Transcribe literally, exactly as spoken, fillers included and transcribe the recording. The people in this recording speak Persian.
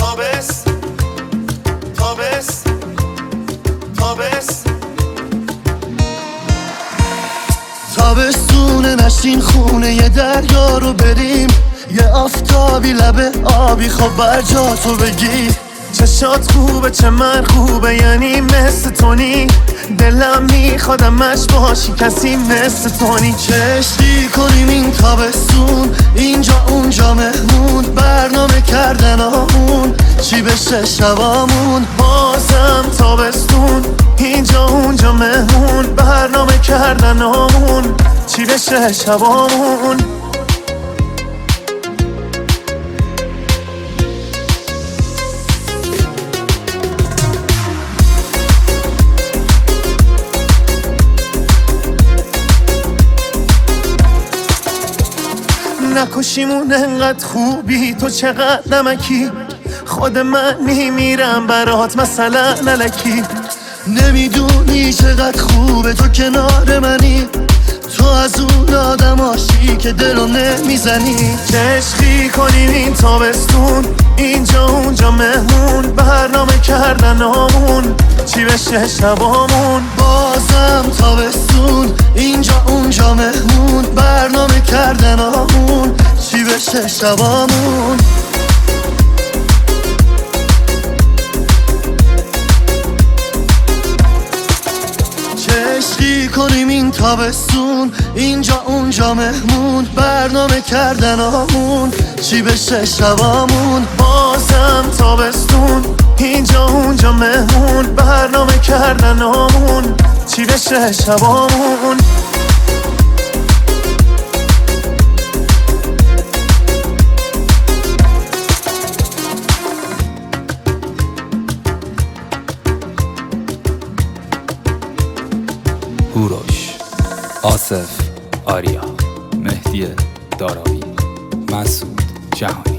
تابس تابس تابس تابستونه نشین خونه یه دریا رو بریم، یه آفتابی لبه آبی خب بر جا تو بگی. چشات خوبه چه من خوبه یعنی مثل تونی، دلم میخوادمش باشی کسی مثل تونی. چشتی کنیم این تابستون، اینجا اونجا مهمون، برنامه کردن آمون چی بشه شبامون. بازم تابستون اینجا اونجا مهمون، برنامه کردن آمون چی بشه شبامون. نکشیمون انقدر خوبی تو چقدر نمکی، خود من میمیرم برات مثلا نلکی. نمیدونی چقدر خوبه تو کنار منی، تو از اون آدماشی که دلو نمیزنی. چشقی کنیم این تابستون اینجا اونجا مهمون، برنامه کردن آمون چی بشه شبامون. بازم تابستون اینجا اونجا مهمون، برنامه کردن آمون چی بشه شبامون. چشقی کنیم این تابستون اینجا اونجا مهمون، برنامه کردن آمون چی بشه شبامون. بازم تابستون اینجا اونجا مهمون، برنامه کردن آمون چی بشه شبامون. هوروش، آصف، آریا، مهدی داراوی، مسعود جهانی.